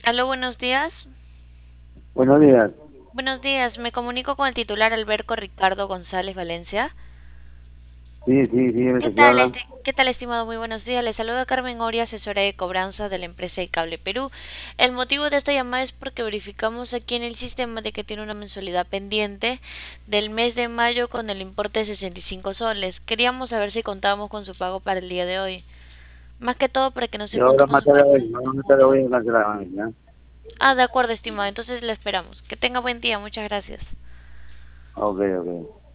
Aló, buenos días. Buenos días. Buenos días, me comunico con el titular Alberto Ricardo González Valencia. Sí, sí, sí, ¿Qué el que tal, habla. qué tal, estimado? Muy buenos días. Le saluda Carmen Oria, asesora de cobranza de la empresa de Cable Perú. El motivo de esta llamada es porque verificamos aquí en el sistema de que tiene una mensualidad pendiente del mes de mayo con el importe de 65 soles. Queríamos saber si contábamos con su pago para el día de hoy. Más que todo para que no se Yo ahora consuma más su tarde patrimonio. voy, ahora más tarde voy a cancelar, ¿ya? Ah, de acuerdo, estimado. Entonces le esperamos. Que tenga buen día. Muchas gracias. Ok, ok.